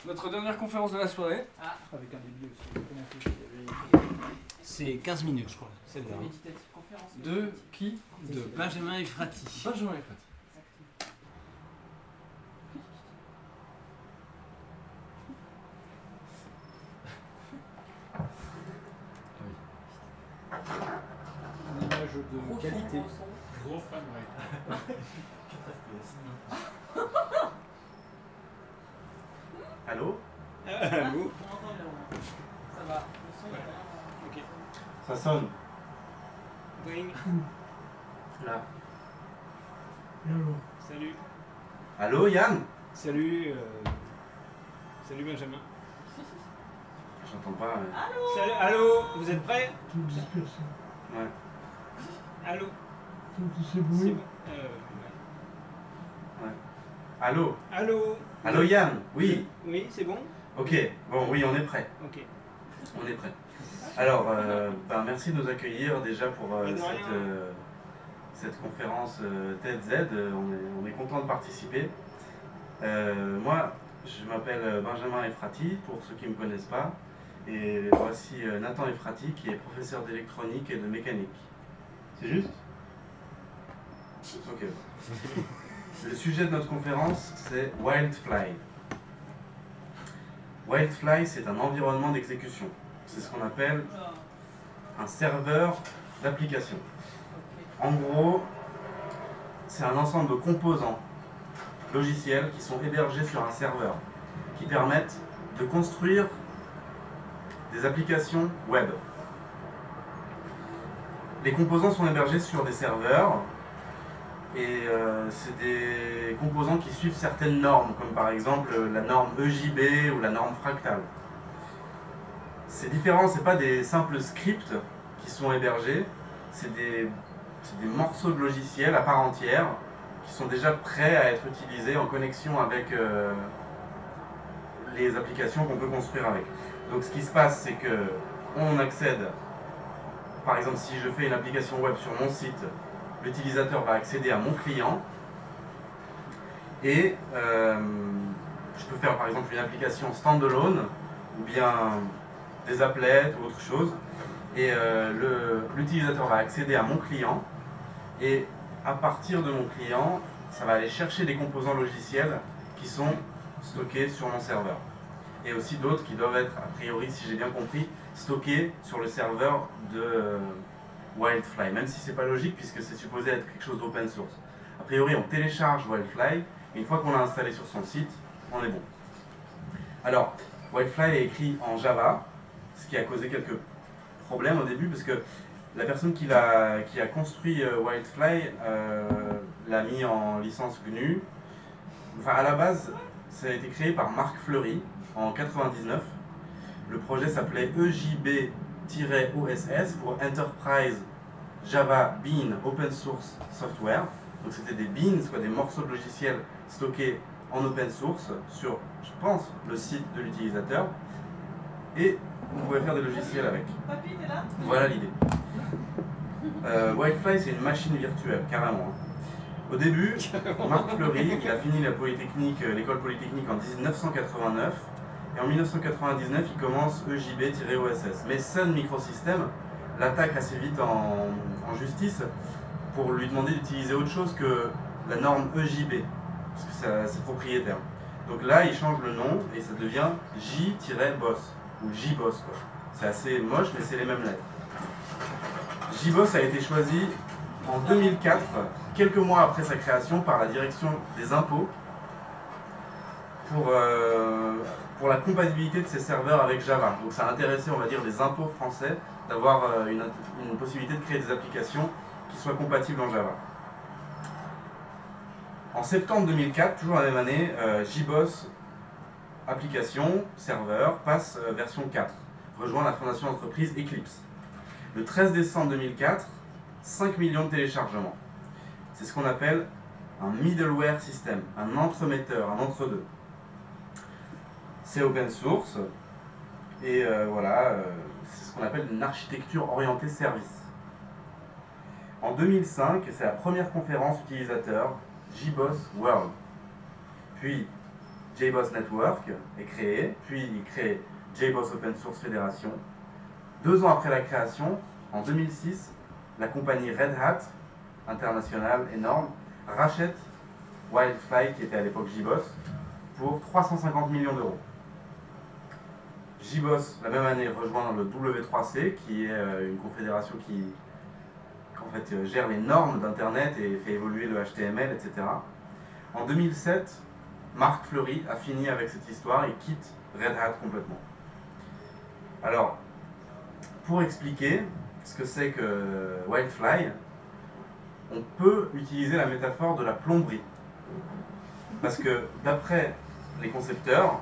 notre dernière conférence de la soirée. Ah. Avec un début aussi. C'est 15 minutes, je crois. C'est bien. Méditative conférence. De qui? De Benjamin Efrati. Benjamin Efrati. Une image de qualité. Gros fan, ouais. Allô? Allô? On entend bien. Ça va. Le son est pas. Ok. Ça sonne. Dring. Là. Salut. Allô, Yann? Salut. Salut Benjamin. J'entends pas. Salut. Allô? Vous êtes prêts? Ouais. Allô? C'est C'est bon. bon. Allô? Allô? Allô, Yann? Oui. Oui, c'est bon? Ok. Bon, oui, on est prêt. Ok. On est prêt. Alors, merci de nous accueillir déjà pour De rien. cette conférence TED-Z. On est content de participer. Moi, je m'appelle Benjamin Efrati, pour ceux qui ne me connaissent pas. Et voici Nathan Efrati, qui est professeur d'électronique et de mécanique. C'est juste? Ok. Le sujet de notre conférence, c'est Wildfly. Wildfly, c'est un environnement d'exécution. C'est ce qu'on appelle un serveur d'application. En gros, c'est un ensemble de composants logiciels qui sont hébergés sur un serveur, qui permettent de construire des applications web. Les composants sont hébergés sur des serveurs et c'est des composants qui suivent certaines normes, comme par exemple la norme EJB ou la norme fractale. C'est différent, ce n'est pas des simples scripts qui sont hébergés, c'est des morceaux de logiciels à part entière qui sont déjà prêts à être utilisés en connexion avec les applications qu'on peut construire avec. Donc ce qui se passe, c'est que on accède, par exemple si je fais une application web sur mon site, l'utilisateur va accéder à mon client et je peux faire par exemple une application standalone ou bien des applets ou autre chose et l'utilisateur va accéder à mon client et à partir de mon client, ça va aller chercher des composants logiciels qui sont stockés sur mon serveur. Et aussi d'autres qui doivent être, a priori, si j'ai bien compris, stockés sur le serveur de Wildfly, même si c'est pas logique puisque c'est supposé être quelque chose d'open source. A priori, on télécharge Wildfly, et une fois qu'on l'a installé sur son site, on est bon. Alors, Wildfly est écrit en Java, ce qui a causé quelques problèmes au début, parce que la personne qui a construit Wildfly l'a mis en licence GNU. Enfin, à la base, ça a été créé par Marc Fleury en 99. Le projet s'appelait EJB-OSS pour Enterprise Java Bean Open Source Software. Donc c'était des beans, quoi, des morceaux de logiciels stockés en open source sur, je pense, le site de l'utilisateur. Et vous pouvez faire des logiciels avec. Papy, t'es là? Voilà l'idée. Wildfly, c'est une machine virtuelle, carrément. Au début, Marc Fleury, il a fini l'école polytechnique en 1989. Et en 1999, il commence EJB-OSS. Mais Sun Microsystems l'attaque assez vite en justice pour lui demander d'utiliser autre chose que la norme EJB, parce que c'est propriétaire. Donc là, il change le nom et ça devient J-Boss, ou JBoss. C'est assez moche, mais c'est les mêmes lettres. JBoss a été choisi en 2004, quelques mois après sa création, par la direction des impôts pour la compatibilité de ces serveurs avec Java. Donc ça a intéressé, on va dire, les impôts français d'avoir une possibilité de créer des applications qui soient compatibles en Java. En septembre 2004, toujours la même année, JBoss application, serveur, passe version 4, rejoint la fondation d'entreprise Eclipse. Le 13 décembre 2004, 5 millions de téléchargements. C'est ce qu'on appelle un middleware system, un entremetteur, un entre-deux. C'est open source et c'est ce qu'on appelle une architecture orientée service. En 2005, c'est la première conférence utilisateur JBoss World. Puis JBoss Network est créé, puis il crée JBoss Open Source Federation. 2 ans après la création, en 2006, la compagnie Red Hat, internationale, énorme, rachète Wildfly, qui était à l'époque JBoss, pour 350 millions d'euros. JBoss, la même année, rejoint le W3C, qui est une confédération qui en fait, gère les normes d'Internet et fait évoluer le HTML, etc. En 2007, Marc Fleury a fini avec cette histoire et quitte Red Hat complètement. Alors, pour expliquer ce que c'est que Wildfly, on peut utiliser la métaphore de la plomberie. Parce que, d'après les concepteurs,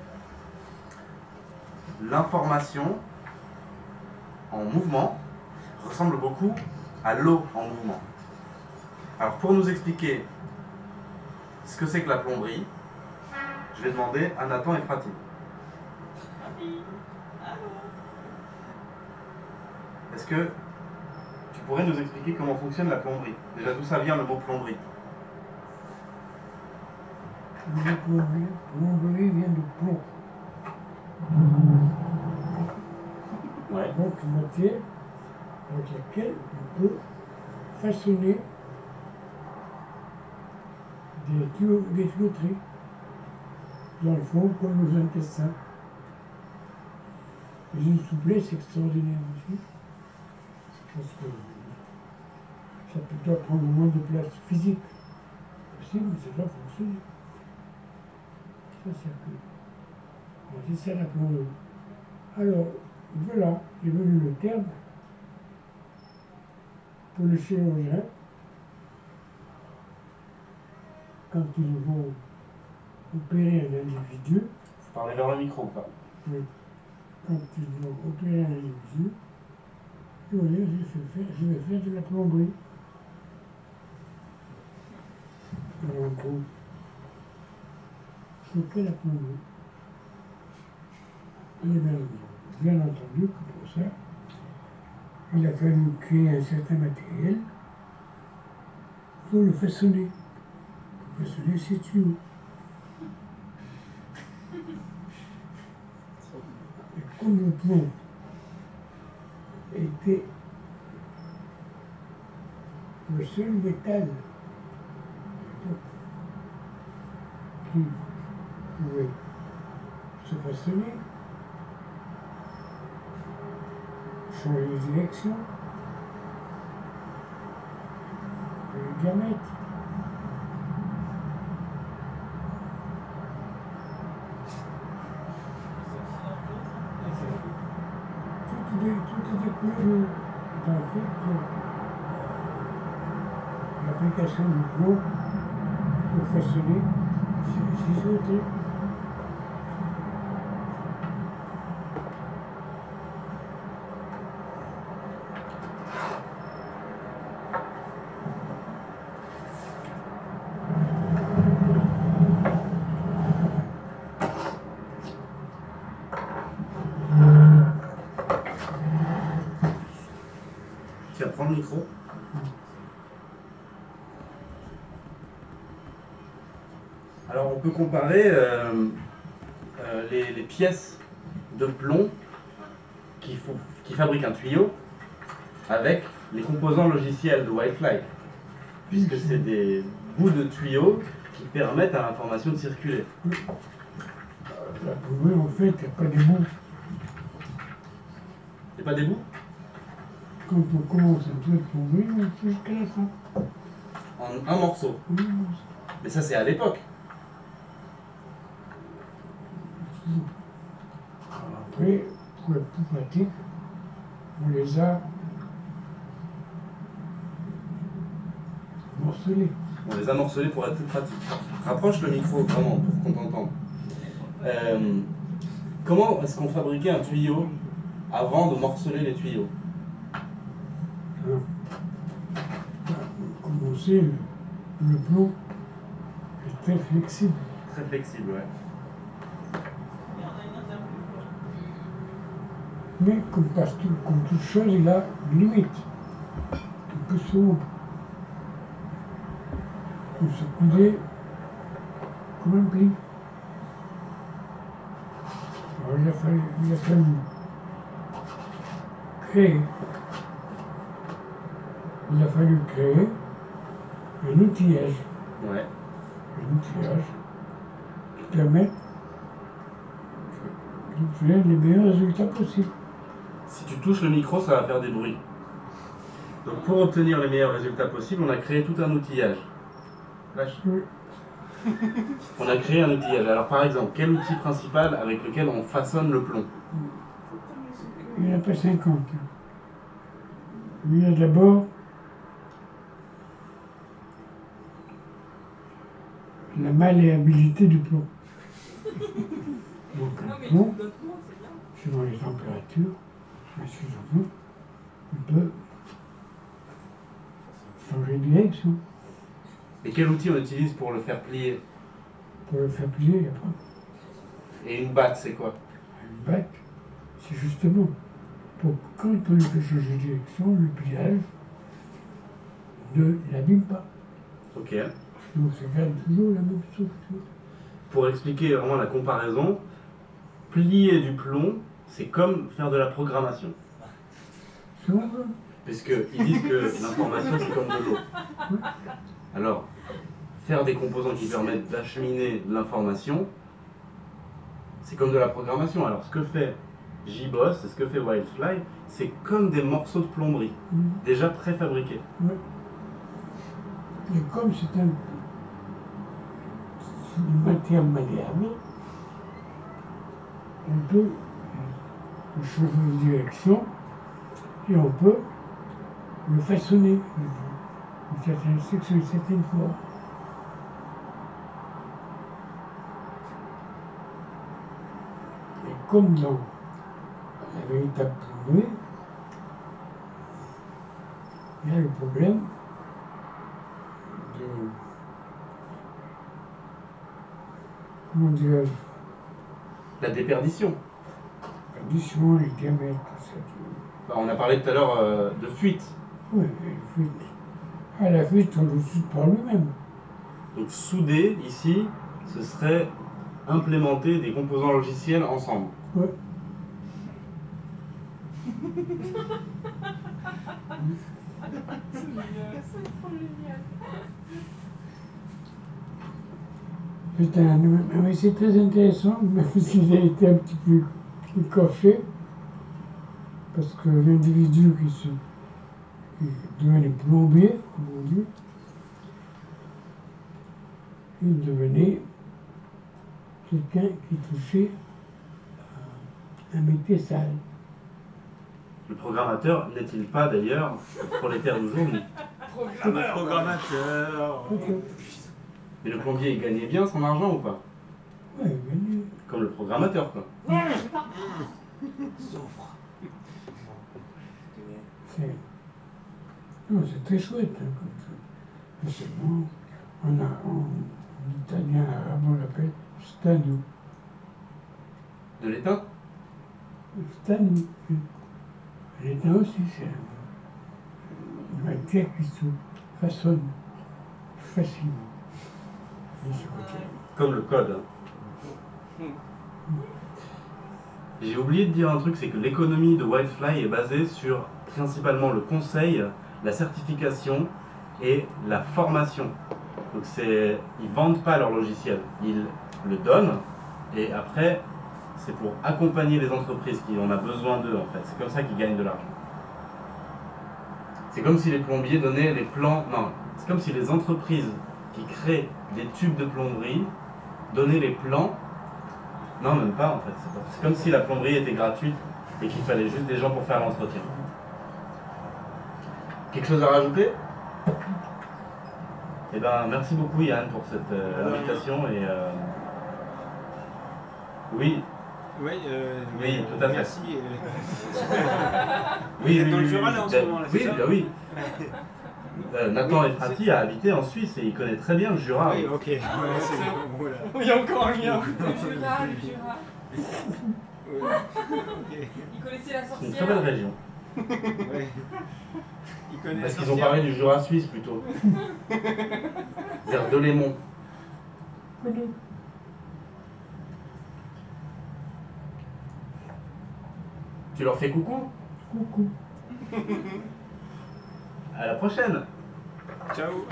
l'information en mouvement ressemble beaucoup à l'eau en mouvement. Alors, pour nous expliquer ce que c'est que la plomberie, je vais demander à Nathan et Prati. Est-ce que tu pourrais nous expliquer comment fonctionne la plomberie? Déjà, d'où ça vient le mot plomberie? Le mot plomberie vient de plomb. Ouais. Donc, une matière avec laquelle on peut façonner des tuyauteries dans le fond comme nos intestins. Et une souplesse extraordinaire aussi, parce que ça peut prendre moins de place physique aussi, mais ça doit fonctionner. Ça circule. Alors, c'est ça la plomberie. Alors, voilà, est venu le terme pour les chirurgiens quand ils vont opérer un individu. Vous parlez vers le micro ou pas? Oui. Quand ils vont opérer un individu, ils vont dire je vais faire de la plomberie. Alors, en gros, je fais la plomberie. Et bien entendu que pour ça, il a fallu créer un certain matériel pour le façonner. Pour façonner ces tuyaux. Et comme le plomb était le seul métal qui pouvait se façonner, changer les directions, le diamètre. Tout est découvert dans le fait que l'application du plomb pour façonner ces ciseaux. Tu vas prendre le micro. Alors on peut comparer les pièces de plomb qui fabriquent un tuyau avec les composants logiciels de Wildfly, puisque c'est des bouts de tuyaux qui permettent à l'information de circuler. La plomberie, en fait, il n'y a pas des bouts. Il n'y a pas des bouts? Quand on commence un peu de plomberie, on fait jusqu'à la fin. En un morceau. Oui, Mais ça c'est à l'époque. après, pour être plus pratique, on les a morcelés. On les a morcelés pour être plus pratique. Rapproche le micro vraiment pour qu'on t'entende. Comment est-ce qu'on fabriquait un tuyau avant de morceler les tuyaux? Alors, comme on sait, le plomb est très flexible. Très flexible, ouais. Et on a une interview, quoi. Mais comme partout, comme toute chose, il a une limite. Il peut se rompre. Il peut se couler comme un pli. Alors il a fallu créer. Il a fallu créer un outillage. Ouais. Un outillage qui permet d'obtenir les meilleurs résultats possibles. Si tu touches le micro, ça va faire des bruits. Donc pour obtenir les meilleurs résultats possibles, on a créé tout un outillage. Lâche. Oui. On a créé un outillage. Alors par exemple, quel outil principal avec lequel on façonne le plomb? Il n'y en a pas 50. Il y a d'abord la malléabilité du plomb. Donc Non, un mais plomb, d'autres mots, c'est bien. suivant les températures, excusez-moi, on peut changer de direction. Et quel outil on utilise pour le faire plier? Pour le faire plier, il n'y a pas Et une batte, c'est quoi? une batte. C'est justement pour quand on lui fait changer de direction, le pliage ne l'abîme pas. Ok. Donc ça garde toujours la même structure. Pour expliquer vraiment la comparaison, plier du plomb, c'est comme faire de la programmation. C'est vrai. Puisqu'ils disent que l'information, c'est comme de l'eau. Alors, faire des composants qui permettent d'acheminer l'information, c'est comme de la programmation. Alors, ce que fait JBoss et ce que fait Wildfly, c'est comme des morceaux de plomberie, déjà préfabriqués. Et comme c'est une matière malléable, on peut changer de direction et on peut le façonner sur une certaine forme. Et comme dans la véritable plomberie, il y a le problème de, comment dirais-je, La déperdition. l'addition, les diamètres, tout ça. Bah, on a parlé tout à l'heure de fuite. Oui, la fuite. Ah, la fuite, on le suit par lui-même. Donc souder, ici, ce serait implémenter des composants logiciels ensemble. Ouais. C'est trop génial. C'est très intéressant, même s'il a été un petit peu écorché, parce que l'individu qui devenait plombier, comme on dit, il devenait quelqu'un qui touchait un métier sale. Le programmateur n'est-il pas d'ailleurs le prolétaire d'aujourd'hui? Programmateur. Mais le plombier, il gagnait bien son argent ou pas? Ouais, mais Comme le programmateur, quoi. c'est très chouette. Hein, comme ça. Mais seulement, en italien, arabe, on l'appelle stadio. De l'étain? Stadio. L'étain aussi, c'est une matière qui se façonne facilement. De ce côté. Comme le code. J'ai oublié de dire un truc, c'est que l'économie de Wildfly est basée sur principalement le conseil, la certification et la formation. Donc ils vendent pas leur logiciel, ils le donnent et après c'est pour accompagner les entreprises qui en ont besoin d'eux en fait. C'est comme ça qu'ils gagnent de l'argent. C'est comme si les plombiers donnaient les plans. Non, c'est comme si les entreprises qui créent des tubes de plomberie donnaient les plans. Non, même pas en fait. C'est comme si la plomberie était gratuite et qu'il fallait juste des gens pour faire l'entretien. Quelque chose à rajouter? Eh ben, merci beaucoup Yann pour cette invitation et oui. Oui, Oui, tout à fait. Merci. Oui, êtes dans le Jura, là, en ce moment, là, c'est oui, ça oui. Nathan Efrati a habité en Suisse et il connaît très bien le Jura. Oui, ok. Ouais, c'est bon, voilà. Il y a encore un lien. Le Jura. Ouais. Ok. Il connaissait la C'est une sorcière. très belle région. Ouais. Il connaît Parce la qu'ils ont sorcière. parlé du Jura suisse plutôt. Vers Delémont. Tu leur fais coucou. Coucou. À la prochaine. Ciao.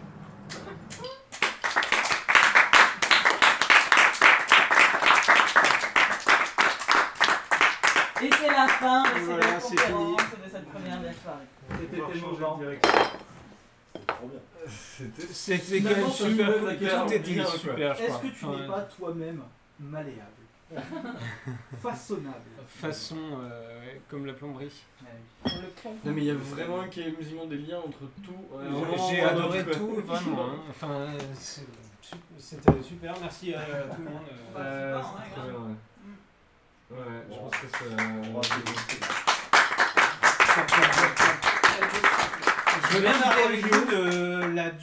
Et c'est la fin de cette Voilà, c'est conférence de cette première belle soirée. C'était On va tellement changer bon. de direction. Trop bien. C'était quand Finalement, même ça super. soulève la question. Tout était super, je Est-ce crois. que tu n'es pas toi-même malléable, façonnable? Façon, ouais, comme la plomberie. Pour le plomb. Non, mais il y a vraiment quasiment des liens entre tout. J'ai adoré tout, vraiment. Hein. Enfin, c'était super. Merci à tout le monde. C'était très bien, ouais. Ouais, je pense que ça. Je veux bien la review de la